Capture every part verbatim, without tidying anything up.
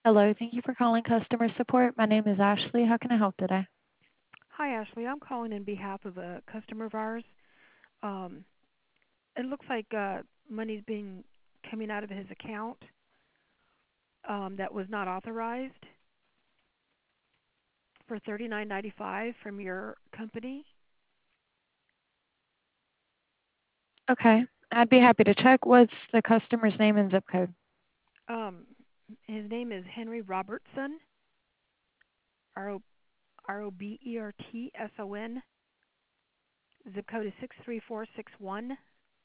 Hello, thank you for calling customer support. My name is Ashley. How can I help today? Hi, Ashley. I'm calling in behalf of a customer of ours. Um, it looks like uh, money's being coming out of his account um, that was not authorized for thirty-nine ninety-five from your company. Okay, I'd be happy to check. What's the customer's name and zip code? Um, his name is Henry Robertson, R O R O B E R T S O N. Zip code is six three four six one.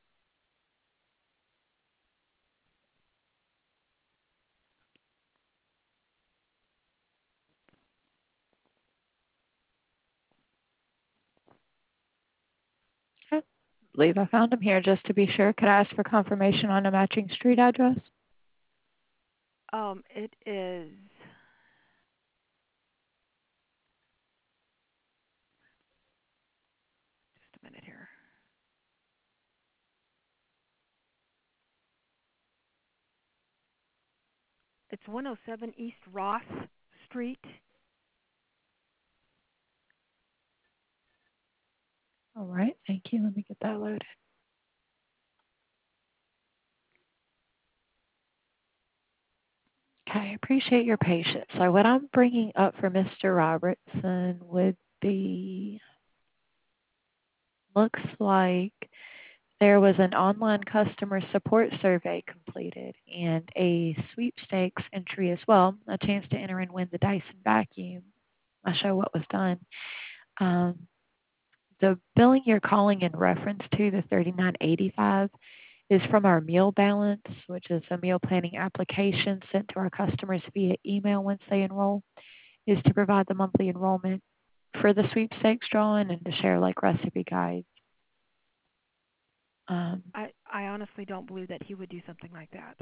Okay, I believe I found him here. Just to be sure, could I ask for confirmation on a matching street address? Um, it is just a minute here. It's one oh seven East Ross Street. All right, thank you. Let me get that loaded. Okay, I appreciate your patience. So what I'm bringing up for Mister Robertson would be, looks like there was an online customer support survey completed and a sweepstakes entry as well, a chance to enter and win the Dyson vacuum. I'll show what was done. Um, the billing you're calling in reference to, the thirty-nine eighty-five, is from our meal balance, which is a meal planning application sent to our customers via email once they enroll, is to provide the monthly enrollment for the sweepstakes drawing and to share like recipe guides. Um, I I honestly don't believe that he would do something like that.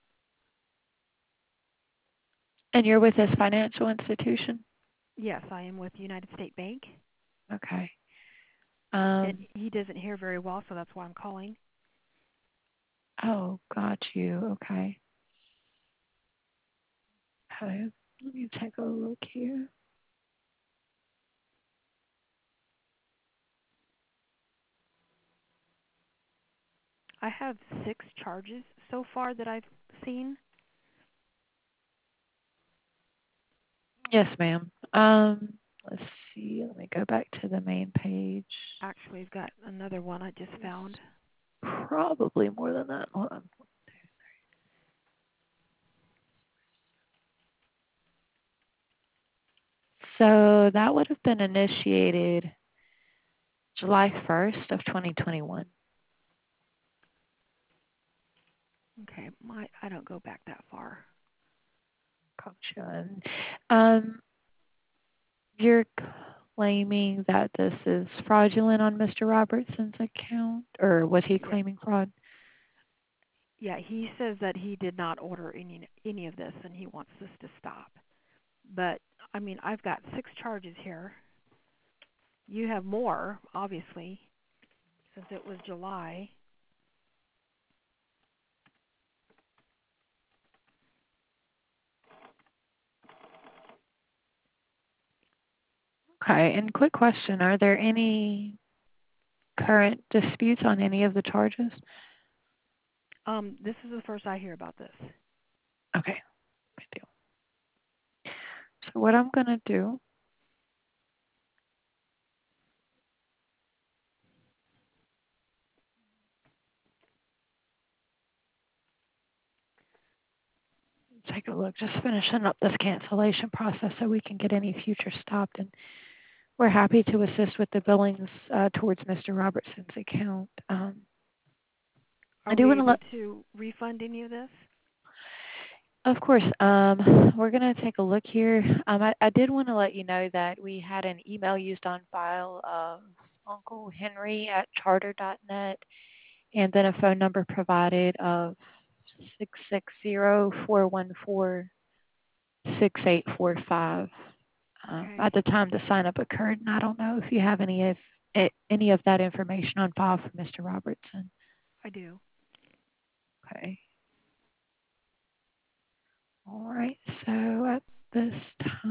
and you're with this financial institution? Yes, I am with United States Bank, Okay. and Um, he doesn't hear very well, so that's why I'm calling. oh, got you. Okay. Okay. Let me take a look here. I have six charges so far that I've seen. Yes, ma'am. Um, let's see. Let me go back to the main page. Actually, I've got another one I just found. Probably more than that. Hold on. So that would have been initiated July first of twenty twenty-one. Okay, my I don't go back that far. Gotcha. And, um, you're claiming that this is fraudulent on Mister Robertson's account, or was he Yeah, claiming fraud? yeah. He says that he did not order any any of this, and he wants this to stop. But I mean, I've got six charges here. You have more, obviously, since it was July. Okay. And quick question: are there any current disputes on any of the charges? Um, this is the first I hear about this. Okay. Good deal. So what I'm gonna do, take a look, just finishing up this cancellation process so we can get any future stopped. And we're happy to assist with the billings uh, towards Mister Robertson's account. Um, I Are do we want to able let, to refund any of this? of course, um, we're going to take a look here. Um, I, I did want to let you know that we had an email used on file of Uncle Henry at charter dot net, and then a phone number provided of six six zero, four one four, six eight four five. Um, Okay, at the time the sign up occurred, and I don't know if you have any of eh, any of that information on file for Mister Robertson. I do. Okay. All right. So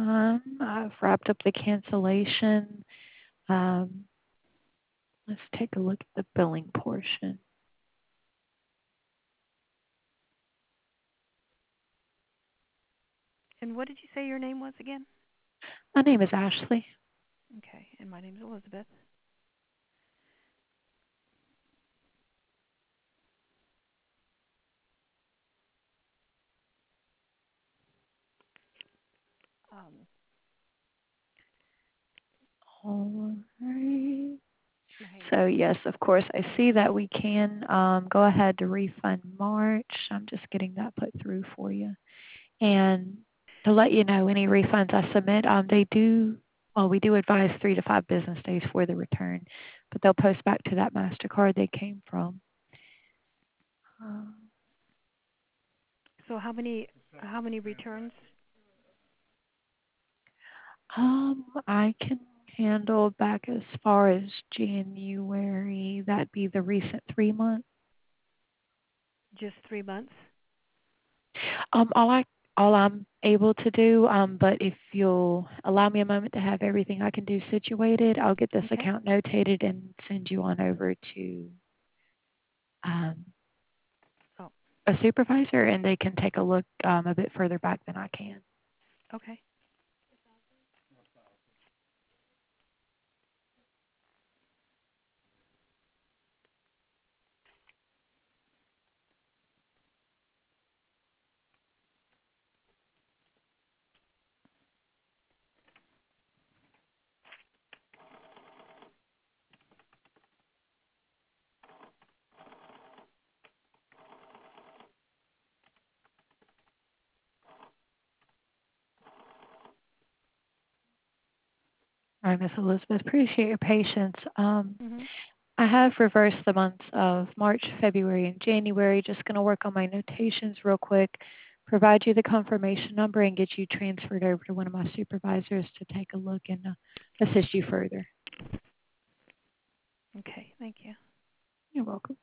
Um, I've wrapped up the cancellation. Um, let's take a look at the billing portion. And what did you say your name was again? My name is Ashley. Okay, and my name's Elizabeth. Um, All right. hey, So yes, of course, I see that we can um, go ahead to refund March. I'm just getting that put through for you. And to let you know, any refunds I submit, um, they do, well, we do advise three to five business days for the return, but they'll post back to that MasterCard they came from. Um, so how many how many returns? um, I can handle back as far as January. That'd be the recent three months. Just three months? Um, all I all I'm able to do, um, but if you'll allow me a moment to have everything I can do situated, I'll get this Okay. account notated and send you on over to um, Oh, a supervisor, and they can take a look um, a bit further back than I can. okay. All right, Miss Elizabeth, appreciate your patience. Um, Mhm. I have reversed the months of March, February, and January. Just going to work on my notations real quick, provide you the confirmation number, and get you transferred over to one of my supervisors to take a look and uh, assist you further. Okay, thank you. You're welcome.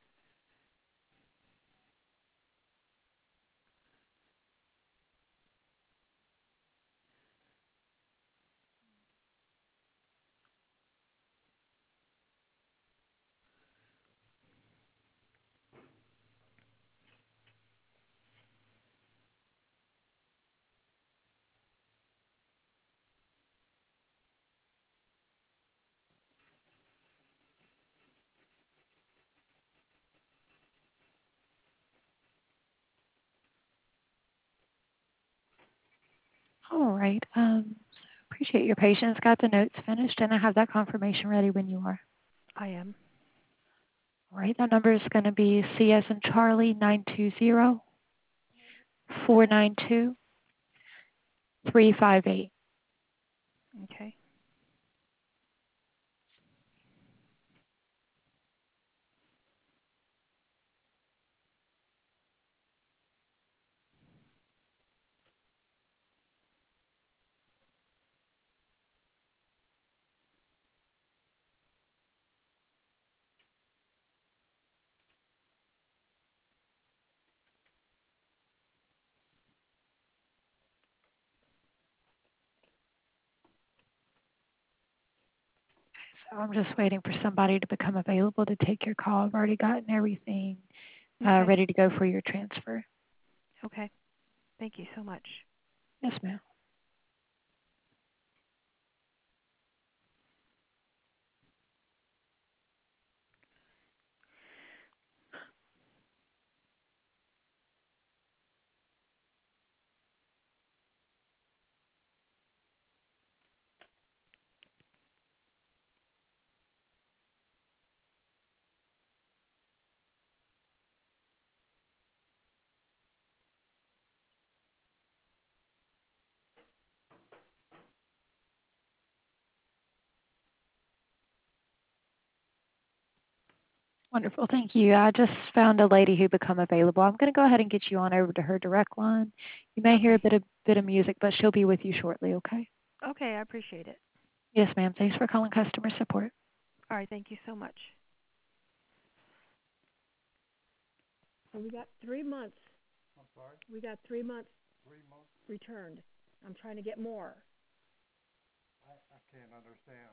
All right. Um, appreciate your patience. Got the notes finished, and I have that confirmation ready when you are. I am. All right. That number is going to be C S and Charlie nine two zero four nine two three five eight. Okay. So I'm just waiting for somebody to become available to take your call. I've already gotten everything uh, Okay. ready to go for your transfer. Okay. Thank you so much. Yes, ma'am. Wonderful. Thank you. I just found a lady who become available. I'm going to go ahead and get you on over to her direct line. You may hear a Okay. bit of bit of music, but she'll be with you shortly, okay? Okay, I appreciate it. Yes, ma'am. Thanks for calling customer support. All right, thank you so much. So we got three months. I'm sorry? We got three months returned. I'm trying to get more. I, I can't understand.